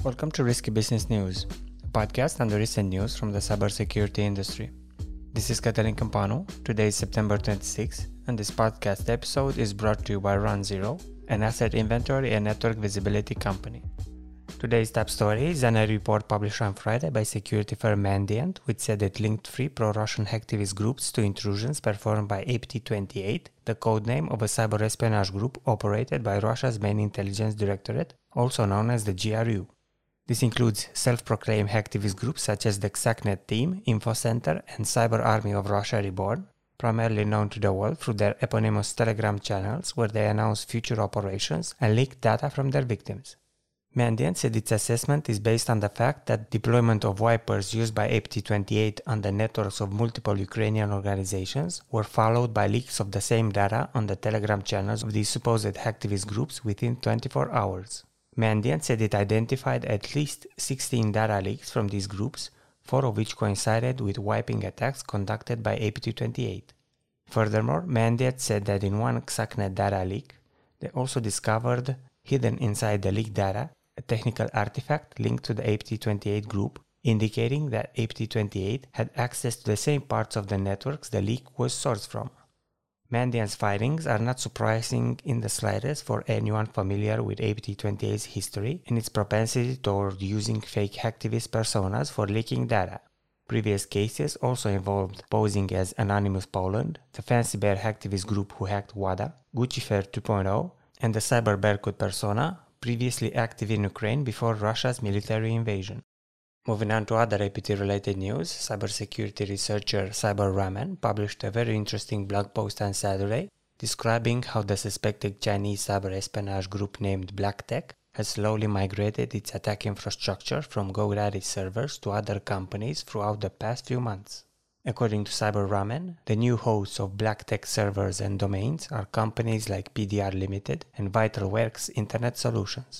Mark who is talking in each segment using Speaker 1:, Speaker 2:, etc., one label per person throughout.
Speaker 1: Welcome to Risky Business News, a podcast on the recent news from the cybersecurity industry. This is Cătălin Campanu. Today is September 26, and this podcast episode is brought to you by RunZero, an asset inventory and network visibility company. Today's top story is a report published on Friday by security firm Mandiant, which said it linked three pro-Russian hacktivist groups to intrusions performed by APT28, the codename of a cyber espionage group operated by Russia's main intelligence directorate, also known as the GRU. This includes self-proclaimed hacktivist groups such as the XACnet Team, InfoCenter, and Cyber Army of Russia Reborn, primarily known to the world through their eponymous Telegram channels where they announce future operations and leak data from their victims. Mandiant said its assessment is based on the fact that deployment of wipers used by APT28 on the networks of multiple Ukrainian organizations were followed by leaks of the same data on the Telegram channels of these supposed hacktivist groups within 24 hours. Mandiant said it identified at least 16 data leaks from these groups, 4 of which coincided with wiping attacks conducted by APT28. Furthermore, Mandiant said that in one XACnet data leak, they also discovered, hidden inside the leaked data, a technical artifact linked to the APT28 group, indicating that APT28 had access to the same parts of the networks the leak was sourced from. Mandiant's findings are not surprising in the slightest for anyone familiar with APT28's history and its propensity toward using fake hacktivist personas for leaking data. Previous cases also involved posing as Anonymous Poland, the Fancy Bear hacktivist group who hacked WADA, Guccifer 2.0, and the Cyber Berkut persona, previously active in Ukraine before Russia's military invasion. Moving on to other APT-related news, cybersecurity researcher Cyber Raman published a very interesting blog post on Saturday describing how the suspected Chinese cyber espionage group named BlackTech has slowly migrated its attack infrastructure from GoDaddy servers to other companies throughout the past few months. According to Cyber Raman, the new hosts of BlackTech servers and domains are companies like PDR Limited and VitalWorks Internet Solutions.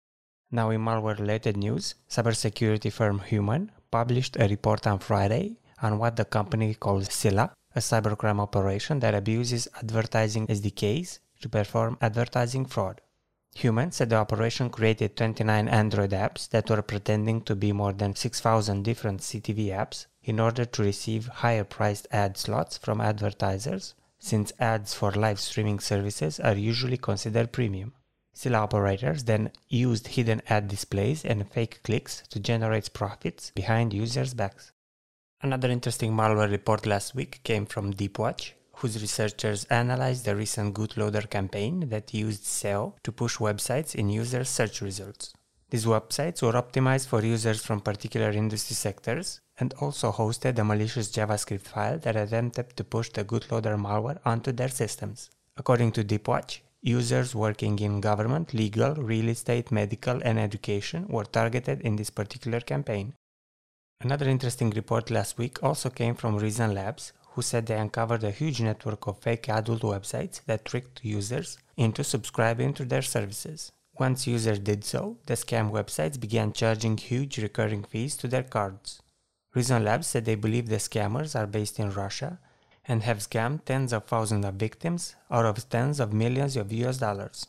Speaker 1: Now in malware-related news, cybersecurity firm Human published a report on Friday on what the company calls Scylla, a cybercrime operation that abuses advertising SDKs to perform advertising fraud. Human said the operation created 29 Android apps that were pretending to be more than 6,000 different CTV apps in order to receive higher-priced ad slots from advertisers, since ads for live streaming services are usually considered premium. Scylla operators then used hidden ad displays and fake clicks to generate profits behind users' backs. Another interesting malware report last week came from Deepwatch, whose researchers analyzed the recent Bootloader campaign that used SEO to push websites in user search results. These websites were optimized for users from particular industry sectors and also hosted a malicious JavaScript file that attempted to push the Bootloader malware onto their systems. According to Deepwatch, users working in government, legal, real estate, medical, and education were targeted in this particular campaign. Another interesting report last week also came from Reason Labs, who said they uncovered a huge network of fake adult websites that tricked users into subscribing to their services. Once users did so, the scam websites began charging huge recurring fees to their cards. Reason Labs said they believe the scammers are based in Russia and have scammed tens of thousands of victims out of tens of millions of US dollars.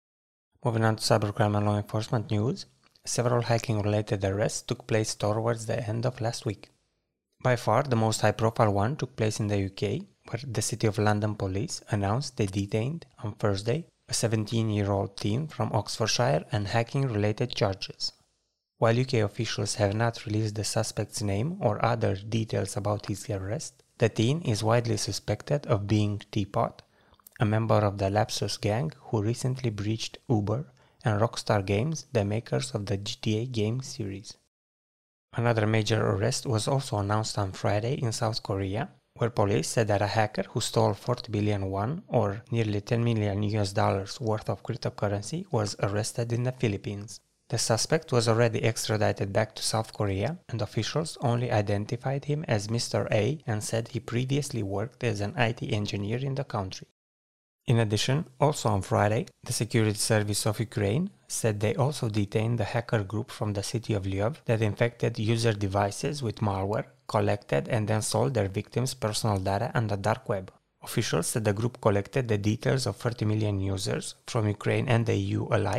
Speaker 1: Moving on to cybercrime and law enforcement news, several hacking-related arrests took place towards the end of last week. By far, the most high-profile one took place in the UK, where the City of London police announced they detained, on Thursday, a 17-year-old teen from Oxfordshire on hacking-related charges. While UK officials have not released the suspect's name or other details about his arrest, the teen is widely suspected of being Teapot, a member of the Lapsus gang who recently breached Uber and Rockstar Games, the makers of the GTA game series. Another major arrest was also announced on Friday in South Korea, where police said that a hacker who stole 40 billion won, or nearly $10 million worth of cryptocurrency, was arrested in the Philippines. The suspect was already extradited back to South Korea, and officials only identified him as Mr. A and said he previously worked as an IT engineer in the country. In addition, also on Friday, the Security Service of Ukraine said they also detained the hacker group from the city of Lviv that infected user devices with malware, collected and then sold their victims' personal data on the dark web. Officials said the group collected the details of 30 million users from Ukraine and the EU alike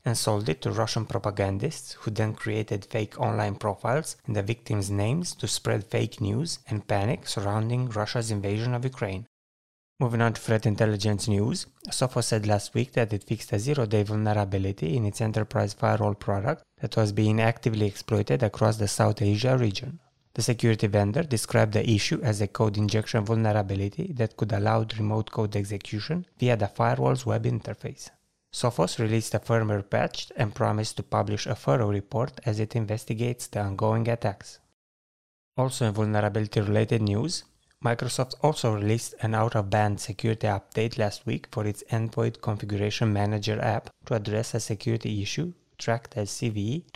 Speaker 1: and sold it to Russian propagandists who then created fake online profiles in the victims' names to spread fake news and panic surrounding Russia's invasion of Ukraine. Moving on to threat intelligence news, Sophos said last week that it fixed a zero-day vulnerability in its enterprise firewall product that was being actively exploited across the South Asia region. The security vendor described the issue as a code injection vulnerability that could allow remote code execution via the firewall's web interface. Sophos released a firmware patch and promised to publish a thorough report as it investigates the ongoing attacks. Also in vulnerability-related news, Microsoft also released an out-of-band security update last week for its Endpoint Configuration Manager app to address a security issue tracked as CVE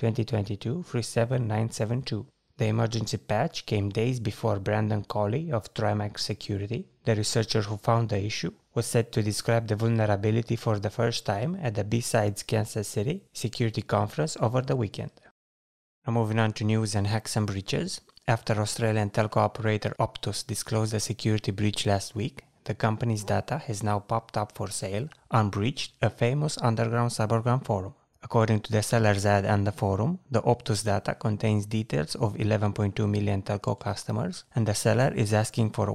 Speaker 1: 2022-37972. The emergency patch came days before Brandon Colley of Trimax Security, the researcher who found the issue, was set to describe the vulnerability for the first time at the B-Sides Kansas City Security Conference over the weekend. Now moving on to news and hacks and breaches. After Australian telco operator Optus disclosed a security breach last week, the company's data has now popped up for sale on Breached, a famous underground cybercrime forum. According to the seller's ad and the forum, the Optus data contains details of 11.2 million telco customers, and the seller is asking for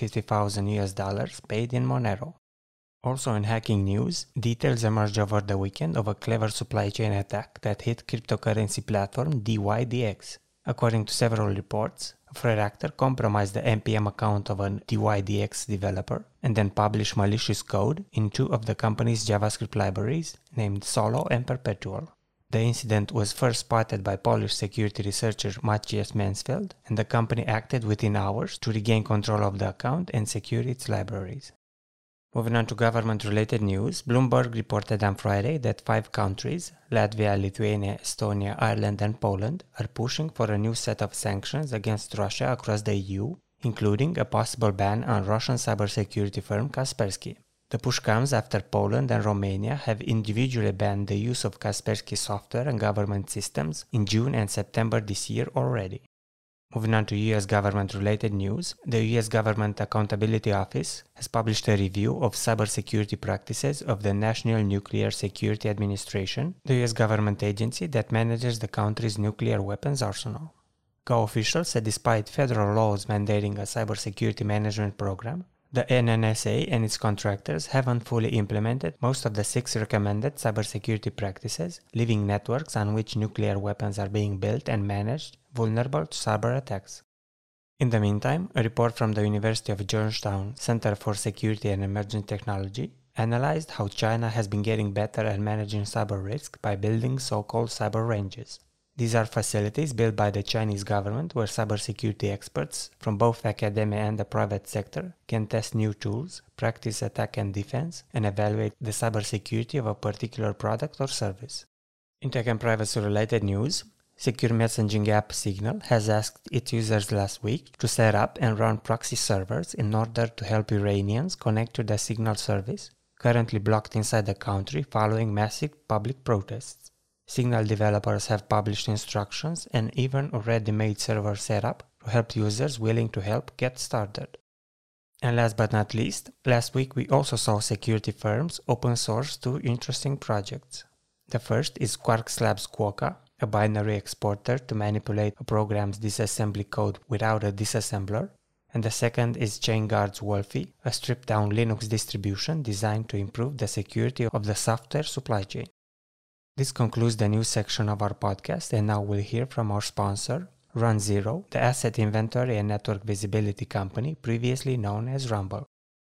Speaker 1: $150,000 paid in Monero. Also in hacking news, details emerged over the weekend of a clever supply chain attack that hit cryptocurrency platform DYDX. According to several reports, a threat actor compromised the NPM account of an DYDX developer and then published malicious code in two of the company's JavaScript libraries named Solo and Perpetual. The incident was first spotted by Polish security researcher Maciej Mansfeld, and the company acted within hours to regain control of the account and secure its libraries. Moving on to government-related news, Bloomberg reported on Friday that 5 countries, Latvia, Lithuania, Estonia, Ireland and Poland, are pushing for a new set of sanctions against Russia across the EU, including a possible ban on Russian cybersecurity firm Kaspersky. The push comes after Poland and Romania have individually banned the use of Kaspersky software and government systems in June and September this year already. Moving on to US government-related news, the US Government Accountability Office has published a review of cybersecurity practices of the National Nuclear Security Administration, the US government agency that manages the country's nuclear weapons arsenal. GO officials said despite federal laws mandating a cybersecurity management program, the NNSA and its contractors haven't fully implemented most of the 6 recommended cybersecurity practices, leaving networks on which nuclear weapons are being built and managed vulnerable to cyber attacks. In the meantime, a report from the University of Georgetown Center for Security and Emerging Technology analyzed how China has been getting better at managing cyber risk by building so-called cyber ranges. These are facilities built by the Chinese government where cybersecurity experts from both academia and the private sector can test new tools, practice attack and defense, and evaluate the cybersecurity of a particular product or service. In tech and privacy-related news, secure messaging app Signal has asked its users last week to set up and run proxy servers in order to help Iranians connect to the Signal service, currently blocked inside the country following massive public protests. Signal developers have published instructions and even already made server setup to help users willing to help get started. And last but not least, last week we also saw security firms open source 2 interesting projects. The first is Quarks Labs Quokka, a binary exporter to manipulate a program's disassembly code without a disassembler, and the second is ChainGuard's Wolfie, a stripped-down Linux distribution designed to improve the security of the software supply chain. This concludes the news section of our podcast, and now we'll hear from our sponsor, RunZero, the asset inventory and network visibility company previously known as Rumble.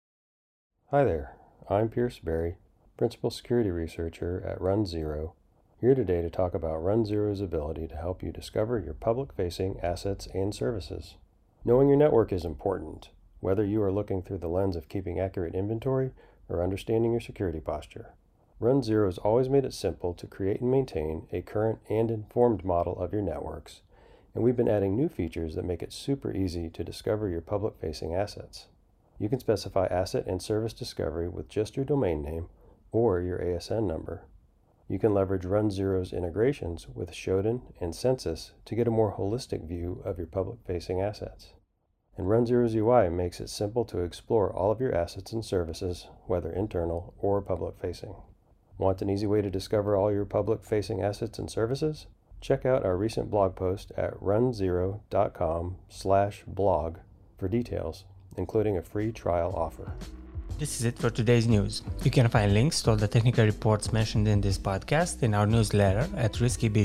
Speaker 2: Hi there, I'm Pierce Berry, Principal Security Researcher at RunZero, here today to talk about RunZero's ability to help you discover your public-facing assets and services. Knowing your network is important, whether you are looking through the lens of keeping accurate inventory or understanding your security posture. RunZero has always made it simple to create and maintain a current and informed model of your networks, and we've been adding new features that make it super easy to discover your public-facing assets. You can specify asset and service discovery with just your domain name or your ASN number. You can leverage RunZero's integrations with Shodan and Census to get a more holistic view of your public-facing assets. And RunZero's UI makes it simple to explore all of your assets and services, whether internal or public-facing. Want an easy way to discover all your public-facing assets and services? Check out our recent blog post at runzero.com/blog for details, including a free trial offer.
Speaker 1: This is it for today's news. You can find links to all the technical reports mentioned in this podcast in our newsletter at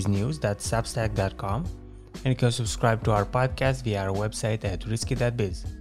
Speaker 1: riskybiznews.substack.com, and you can subscribe to our podcast via our website at risky.biz.